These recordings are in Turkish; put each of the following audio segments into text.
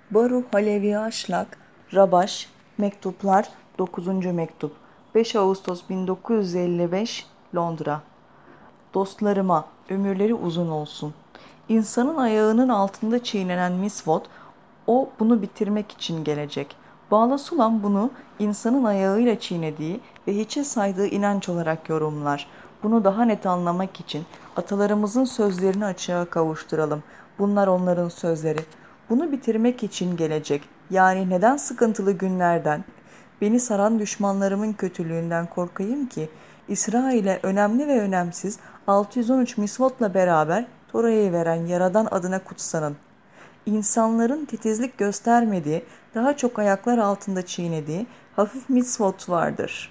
Baruch Halevi Aşlak, Rabaş, Mektuplar 9. Mektup 5 Ağustos 1955 Londra. Dostlarıma, ömürleri uzun olsun. İnsanın ayağının altında çiğnenen misvot, o bunu bitirmek için gelecek. Bağla Sulam bunu insanın ayağıyla çiğnediği ve hiçe saydığı inanç olarak yorumlar. Bunu daha net anlamak için atalarımızın sözlerini açığa kavuşturalım. Bunlar onların sözleri. Bunu bitirmek için gelecek. Yani neden sıkıntılı günlerden, beni saran düşmanlarımın kötülüğünden korkayım ki? İsrail'e önemli ve önemsiz 613 misvotla beraber Tora'yı veren Yaradan adına kutsanın. İnsanların titizlik göstermediği, daha çok ayaklar altında çiğnediği hafif misvot vardır.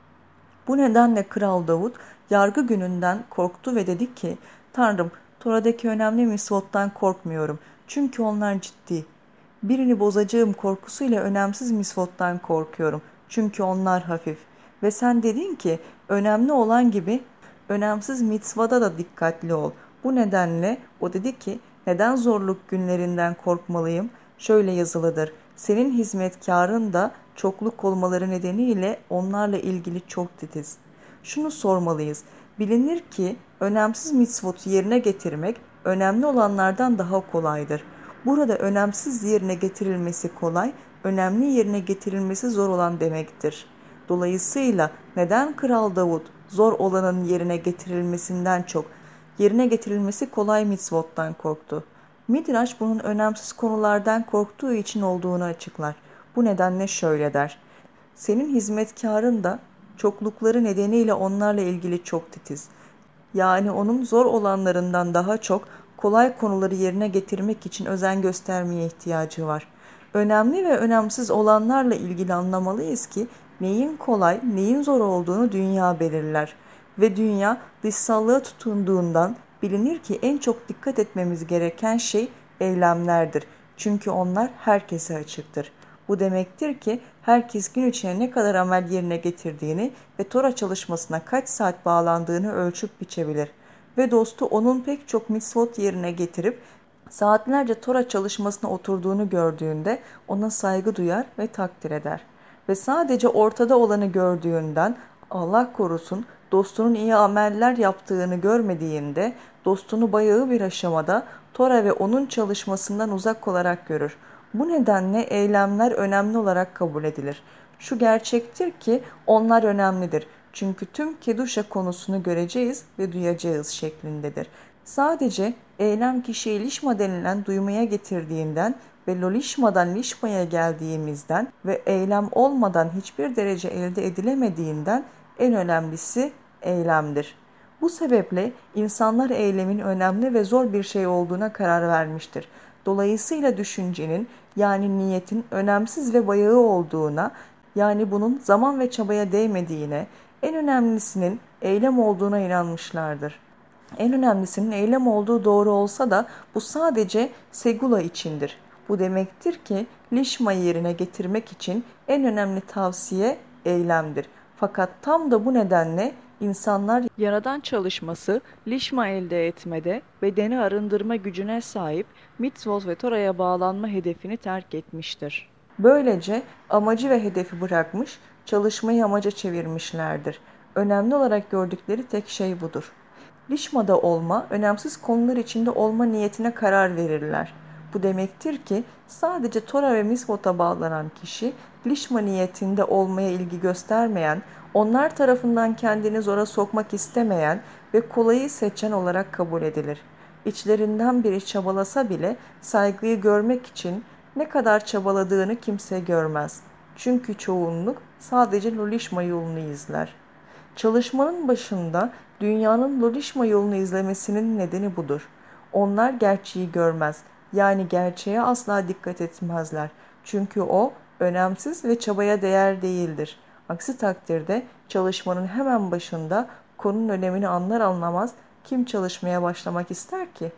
Bu nedenle Kral Davut yargı gününden korktu ve dedi ki, Tanrım, Tora'daki önemli misvottan korkmuyorum. Çünkü onlar ciddi. Birini bozacağım korkusuyla önemsiz misvottan korkuyorum. Çünkü onlar hafif. Ve sen dedin ki, önemli olan gibi önemsiz mitzvada da dikkatli ol. Bu nedenle o dedi ki, neden zorluk günlerinden korkmalıyım? Şöyle yazılıdır. Senin hizmetkarın da çokluk olmaları nedeniyle onlarla ilgili çok titiz. Şunu sormalıyız. Bilinir ki önemsiz mitzvotu yerine getirmek önemli olanlardan daha kolaydır. Burada önemsiz yerine getirilmesi kolay, önemli yerine getirilmesi zor olan demektir. Dolayısıyla neden Kral Davut zor olanın yerine getirilmesinden çok yerine getirilmesi kolay mitzvottan korktu? Midraş bunun önemsiz konulardan korktuğu için olduğunu açıklar. Bu nedenle şöyle der. Senin hizmetkarın da çoklukları nedeniyle onlarla ilgili çok titiz. Yani onun zor olanlarından daha çok kolay konuları yerine getirmek için özen göstermeye ihtiyacı var. Önemli ve önemsiz olanlarla ilgili anlamalıyız ki neyin kolay, neyin zor olduğunu dünya belirler. Ve dünya dışsallığa tutunduğundan bilinir ki en çok dikkat etmemiz gereken şey eylemlerdir. Çünkü onlar herkese açıktır. Bu demektir ki herkes gün içine ne kadar amel yerine getirdiğini ve Tora çalışmasına kaç saat bağlandığını ölçüp biçebilir. Ve dostu onun pek çok mitzvot yerine getirip saatlerce Tora çalışmasına oturduğunu gördüğünde ona saygı duyar ve takdir eder. Ve sadece ortada olanı gördüğünden Allah korusun dostunun iyi ameller yaptığını görmediğinde dostunu bayağı bir aşamada Tora ve onun çalışmasından uzak olarak görür. Bu nedenle eylemler önemli olarak kabul edilir. Şu gerçektir ki onlar önemlidir. Çünkü tüm keduşa konusunu göreceğiz ve duyacağız şeklindedir. Sadece eylem kişiyi lişma denilen duymaya getirdiğinden ve lolişmadan lişmaya geldiğimizden ve eylem olmadan hiçbir derece elde edilemediğinden en önemlisi eylemdir. Bu sebeple insanlar eylemin önemli ve zor bir şey olduğuna karar vermiştir. Dolayısıyla düşüncenin yani niyetin önemsiz ve bayağı olduğuna, yani bunun zaman ve çabaya değmediğine, en önemlisinin eylem olduğuna inanmışlardır. En önemlisinin eylem olduğu doğru olsa da bu sadece segula içindir. Bu demektir ki lişma yerine getirmek için en önemli tavsiye eylemdir. Fakat tam da bu nedenle insanlar yaradan çalışması, lişma elde etmede, bedeni arındırma gücüne sahip mitzvot ve Tora'ya bağlanma hedefini terk etmiştir. Böylece amacı ve hedefi bırakmış, çalışmayı amaca çevirmişlerdir. Önemli olarak gördükleri tek şey budur. Lişmada olma, önemsiz konular içinde olma niyetine karar verirler. Bu demektir ki sadece Tora ve Misvot'a bağlanan kişi, lişma niyetinde olmaya ilgi göstermeyen, onlar tarafından kendini zora sokmak istemeyen ve kolayı seçen olarak kabul edilir. İçlerinden biri çabalasa bile saygıyı görmek için ne kadar çabaladığını kimse görmez. Çünkü çoğunluk sadece lolişma yolunu izler. Çalışmanın başında dünyanın lolişma yolunu izlemesinin nedeni budur. Onlar gerçeği görmez. Yani gerçeğe asla dikkat etmezler. Çünkü o önemsiz ve çabaya değer değildir. Aksi takdirde çalışmanın hemen başında konunun önemini anlar anlamaz kim çalışmaya başlamak ister ki?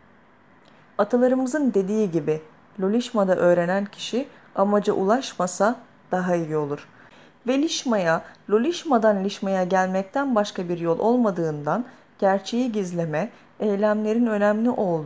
Atalarımızın dediği gibi lolişmada öğrenen kişi amaca ulaşmasa daha iyi olur. Ve lişmaya, lolişmadan lişmaya gelmekten başka bir yol olmadığından gerçeği gizleme, eylemlerin önemli olduğu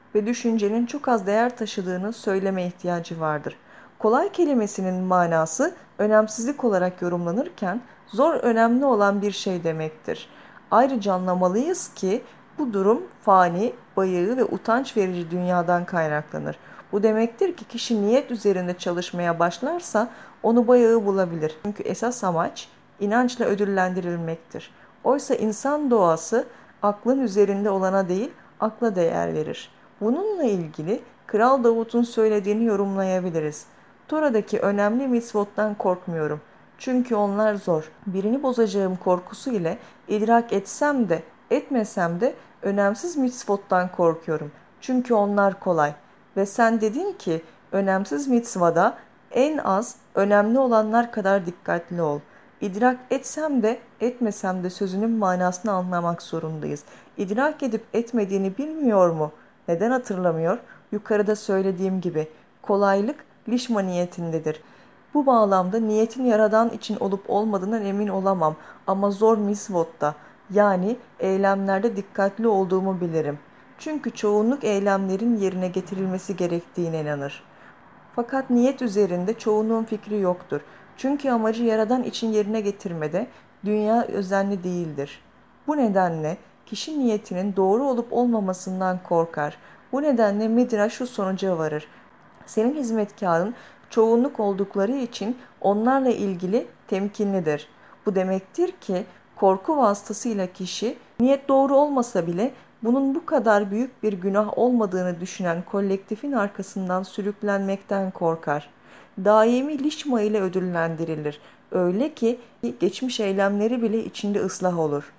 ve düşüncenin çok az değer taşıdığını söyleme ihtiyacı vardır. Kolay kelimesinin manası önemsizlik olarak yorumlanırken zor önemli olan bir şey demektir. Ayrıca anlamalıyız ki bu durum fani, bayığı ve utanç verici dünyadan kaynaklanır. Bu demektir ki kişi niyet üzerinde çalışmaya başlarsa onu bayağı bulabilir. Çünkü esas amaç inançla ödüllendirilmektir. Oysa insan doğası aklın üzerinde olana değil, akla değer verir. Bununla ilgili Kral Davut'un söylediğini yorumlayabiliriz. Tora'daki önemli mitzvottan korkmuyorum. Çünkü onlar zor. Birini bozacağım korkusu ile idrak etsem de etmesem de önemsiz mitzvottan korkuyorum. Çünkü onlar kolay. Ve sen dedin ki önemsiz mitzvada en az önemli olanlar kadar dikkatli ol. İdrak etsem de etmesem de sözünün manasını anlamak zorundayız. İdrak edip etmediğini bilmiyor mu? Neden hatırlamıyor? Yukarıda söylediğim gibi kolaylık lişma niyetindedir. Bu bağlamda niyetin yaradan için olup olmadığından emin olamam ama zor misvotta yani eylemlerde dikkatli olduğumu bilirim. Çünkü çoğunluk eylemlerin yerine getirilmesi gerektiğine inanır. Fakat niyet üzerinde çoğunluğun fikri yoktur. Çünkü amacı yaradan için yerine getirmede dünya özenli değildir. Bu nedenle kişi niyetinin doğru olup olmamasından korkar. Bu nedenle Midrash şu sonuca varır. Senin hizmetkarın çoğunluk oldukları için onlarla ilgili temkinlidir. Bu demektir ki korku vasıtasıyla kişi niyet doğru olmasa bile bunun bu kadar büyük bir günah olmadığını düşünen kolektifin arkasından sürüklenmekten korkar. Daimi lişma ile ödüllendirilir. Öyle ki geçmiş eylemleri bile içinde ıslah olur.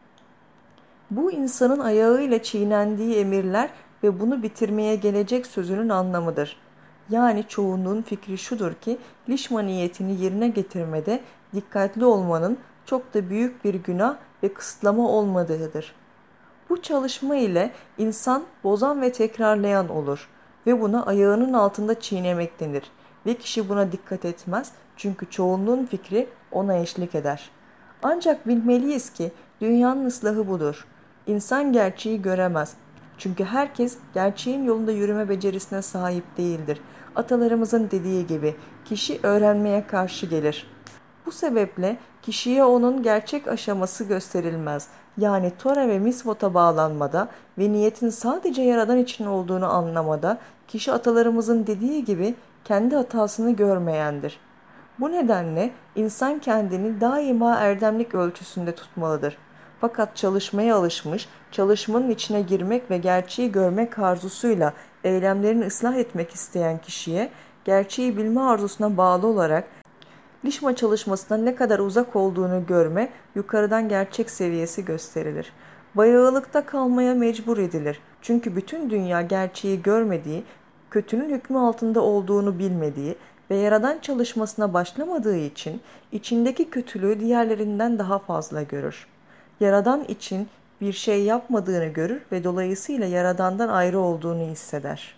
Bu insanın ayağıyla çiğnendiği emirler ve bunu bitirmeye gelecek sözünün anlamıdır. Yani çoğunluğun fikri şudur ki lişma niyetini yerine getirmede dikkatli olmanın çok da büyük bir günah ve kısıtlama olmadığıdır. Bu çalışma ile insan bozan ve tekrarlayan olur ve buna ayağının altında çiğnemek denir ve kişi buna dikkat etmez çünkü çoğunluğun fikri ona eşlik eder. Ancak bilmeliyiz ki dünyanın ıslahı budur. İnsan gerçeği göremez. Çünkü herkes gerçeğin yolunda yürüme becerisine sahip değildir. Atalarımızın dediği gibi kişi öğrenmeye karşı gelir. Bu sebeple kişiye onun gerçek aşaması gösterilmez. Yani Tora ve Misvot'a bağlanmada ve niyetin sadece Yaradan için olduğunu anlamada kişi atalarımızın dediği gibi kendi hatasını görmeyendir. Bu nedenle insan kendini daima erdemlik ölçüsünde tutmalıdır. Fakat çalışmaya alışmış, çalışmanın içine girmek ve gerçeği görmek arzusuyla eylemlerini ıslah etmek isteyen kişiye gerçeği bilme arzusuna bağlı olarak lişma çalışmasından ne kadar uzak olduğunu görme yukarıdan gerçek seviyesi gösterilir. Bayağılıkta kalmaya mecbur edilir. Çünkü bütün dünya gerçeği görmediği, kötünün hükmü altında olduğunu bilmediği ve yaradan çalışmasına başlamadığı için içindeki kötülüğü diğerlerinden daha fazla görür. Yaradan için bir şey yapmadığını görür ve dolayısıyla yaradandan ayrı olduğunu hisseder.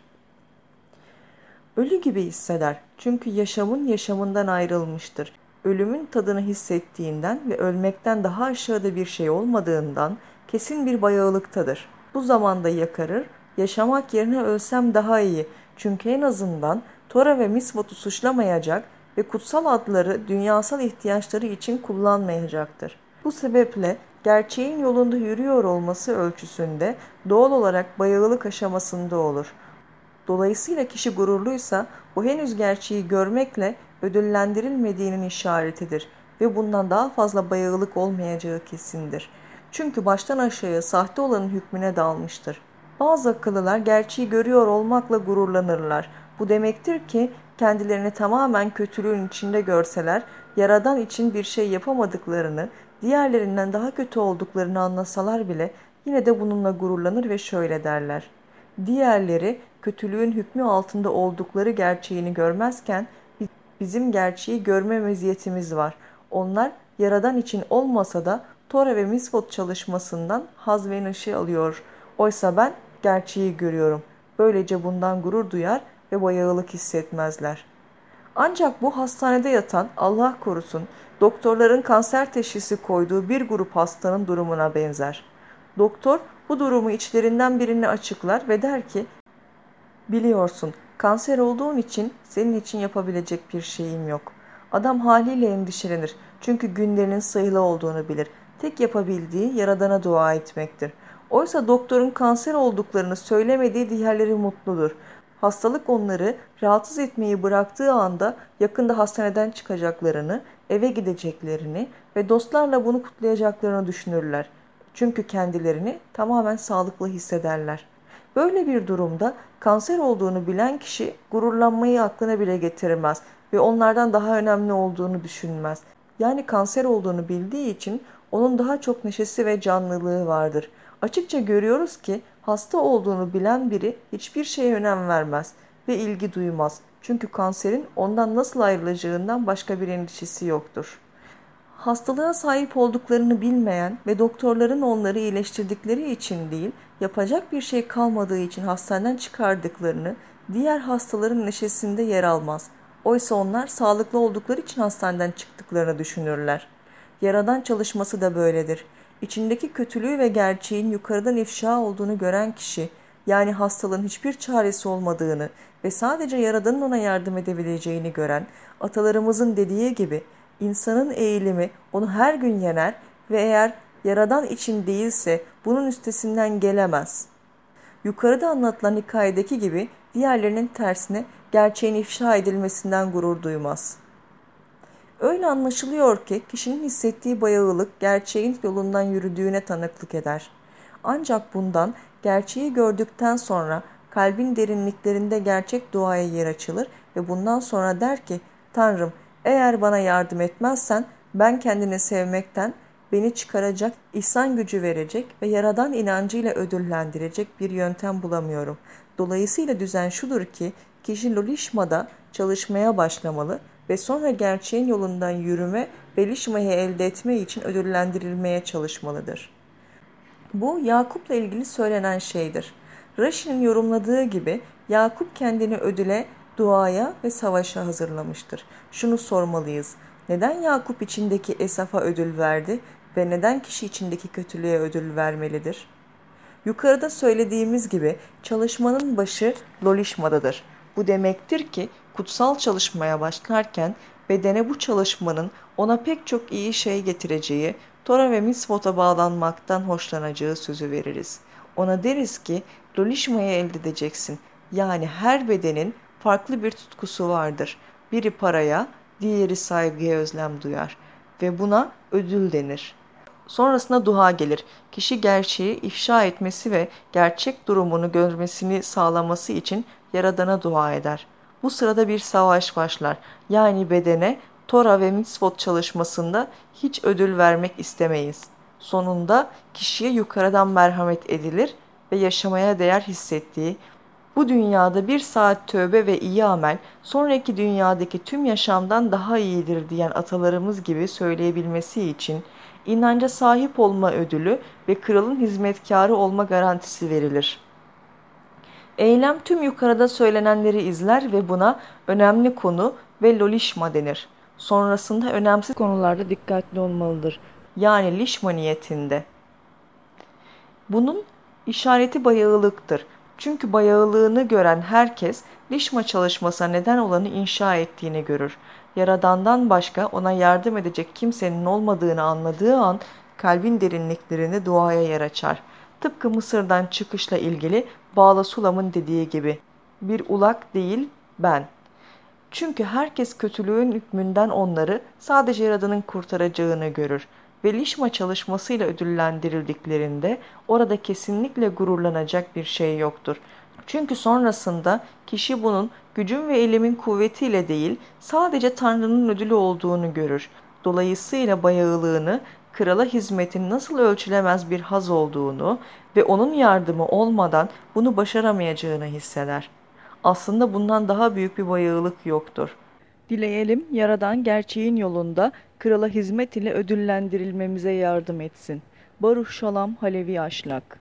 Ölü gibi hisseder çünkü yaşamın yaşamından ayrılmıştır. Ölümün tadını hissettiğinden ve ölmekten daha aşağıda bir şey olmadığından kesin bir bayağılıktadır. Bu zamanda yakarır, yaşamak yerine ölsem daha iyi çünkü en azından Tora ve Misvot'u suçlamayacak ve kutsal adları dünyasal ihtiyaçları için kullanmayacaktır. Bu sebeple gerçeğin yolunda yürüyor olması ölçüsünde doğal olarak bayağılık aşamasında olur. Dolayısıyla kişi gururluysa bu henüz gerçeği görmekle ödüllendirilmediğinin işaretidir ve bundan daha fazla bayağılık olmayacağı kesindir. Çünkü baştan aşağıya sahte olanın hükmüne dalmıştır. Bazı akıllılar gerçeği görüyor olmakla gururlanırlar. Bu demektir ki kendilerini tamamen kötülüğün içinde görseler, Yaradan için bir şey yapamadıklarını, diğerlerinden daha kötü olduklarını anlasalar bile yine de bununla gururlanır ve şöyle derler. Diğerleri kötülüğün hükmü altında oldukları gerçeğini görmezken bizim gerçeği görme meziyetimiz var. Onlar Yaradan için olmasa da Tora ve Misvot çalışmasından haz ve neşe alıyor. Oysa ben gerçeği görüyorum. Böylece bundan gurur duyar ve bayağılık hissetmezler. Ancak bu hastanede yatan, Allah korusun, doktorların kanser teşhisi koyduğu bir grup hastanın durumuna benzer. Doktor bu durumu içlerinden birini açıklar ve der ki, Biliyorsun, kanser olduğun için senin için yapabilecek bir şeyim yok. Adam haliyle endişelenir. Çünkü günlerinin sayılı olduğunu bilir. Tek yapabildiği Yaradan'a dua etmektir. Oysa doktorun kanser olduklarını söylemediği diğerleri mutludur. Hastalık onları rahatsız etmeyi bıraktığı anda yakında hastaneden çıkacaklarını, eve gideceklerini ve dostlarla bunu kutlayacaklarını düşünürler. Çünkü kendilerini tamamen sağlıklı hissederler. Böyle bir durumda kanser olduğunu bilen kişi gururlanmayı aklına bile getirmez ve onlardan daha önemli olduğunu düşünmez. Yani kanser olduğunu bildiği için onun daha çok neşesi ve canlılığı vardır. Açıkça görüyoruz ki hasta olduğunu bilen biri hiçbir şeye önem vermez ve ilgi duymaz. Çünkü kanserin ondan nasıl ayrılacağından başka bir endişesi yoktur. Hastalığa sahip olduklarını bilmeyen ve doktorların onları iyileştirdikleri için değil, yapacak bir şey kalmadığı için hastaneden çıkardıklarını diğer hastaların neşesinde yer almaz. Oysa onlar sağlıklı oldukları için hastaneden çıktıklarını düşünürler. Yaradan çalışması da böyledir. İçindeki kötülüğü ve gerçeğin yukarıdan ifşa olduğunu gören kişi, yani hastalığın hiçbir çaresi olmadığını ve sadece Yaradan'ın ona yardım edebileceğini gören, atalarımızın dediği gibi, İnsanın eğilimi onu her gün yener ve eğer Yaradan için değilse bunun üstesinden gelemez. Yukarıda anlatılan hikayedeki gibi diğerlerinin tersine gerçeğin ifşa edilmesinden gurur duymaz. Öyle anlaşılıyor ki kişinin hissettiği bayağılık gerçeğin yolundan yürüdüğüne tanıklık eder. Ancak bundan gerçeği gördükten sonra kalbin derinliklerinde gerçek duaya yer açılır ve bundan sonra der ki, Tanrım, eğer bana yardım etmezsen ben kendini sevmekten, beni çıkaracak, ihsan gücü verecek ve Yaradan inancıyla ödüllendirecek bir yöntem bulamıyorum. Dolayısıyla düzen şudur ki kişi Lolişma'da çalışmaya başlamalı ve sonra gerçeğin yolundan yürüme ve Lişma'yı elde etme için ödüllendirilmeye çalışmalıdır. Bu Yakup'la ilgili söylenen şeydir. Rashi'nin yorumladığı gibi Yakup kendini ödüle, duaya ve savaşa hazırlamıştır. Şunu sormalıyız. Neden Yakup içindeki Esaf'a ödül verdi ve neden kişi içindeki kötülüğe ödül vermelidir? Yukarıda söylediğimiz gibi çalışmanın başı Lolişma'dadır. Bu demektir ki kutsal çalışmaya başlarken bedene bu çalışmanın ona pek çok iyi şey getireceği, Tora ve Misvot'a bağlanmaktan hoşlanacağı sözü veririz. Ona deriz ki Lolişma'yı elde edeceksin. Yani her bedenin farklı bir tutkusu vardır. Biri paraya, diğeri saygıya özlem duyar ve buna ödül denir. Sonrasında dua gelir. Kişi gerçeği ifşa etmesi ve gerçek durumunu görmesini sağlaması için Yaradan'a dua eder. Bu sırada bir savaş başlar. Yani bedene Tora ve Mitzvot çalışmasında hiç ödül vermek istemeyiz. Sonunda kişiye yukarıdan merhamet edilir ve yaşamaya değer hissettiği, bu dünyada bir saat tövbe ve iyi amel, sonraki dünyadaki tüm yaşamdan daha iyidir diyen atalarımız gibi söyleyebilmesi için inanca sahip olma ödülü ve kralın hizmetkarı olma garantisi verilir. Eylem tüm yukarıda söylenenleri izler ve buna önemli konu ve lolişma denir. Sonrasında önemsiz konularda dikkatli olmalıdır. Yani lişma niyetinde. Bunun işareti bayağılıktır. Çünkü bayağılığını gören herkes Lişma çalışmasına neden olanı inşa ettiğini görür. Yaradan'dan başka ona yardım edecek kimsenin olmadığını anladığı an kalbin derinliklerinde duaya yer açar. Tıpkı Mısır'dan çıkışla ilgili Bağla Sulam'ın dediği gibi, bir ulak değil ben. Çünkü herkes kötülüğün hükmünden onları sadece Yaradan'ın kurtaracağını görür ve Lişma çalışmasıyla ödüllendirildiklerinde orada kesinlikle gururlanacak bir şey yoktur. Çünkü sonrasında kişi bunun gücün ve elimin kuvvetiyle değil, sadece Tanrı'nın ödülü olduğunu görür. Dolayısıyla bayağılığını, krala hizmetin nasıl ölçülemez bir haz olduğunu ve onun yardımı olmadan bunu başaramayacağını hisseder. Aslında bundan daha büyük bir bayağılık yoktur. Dileyelim Yaradan gerçeğin yolunda krala hizmet ile ödüllendirilmemize yardım etsin. Baruch Shalom Halevi Aşlak.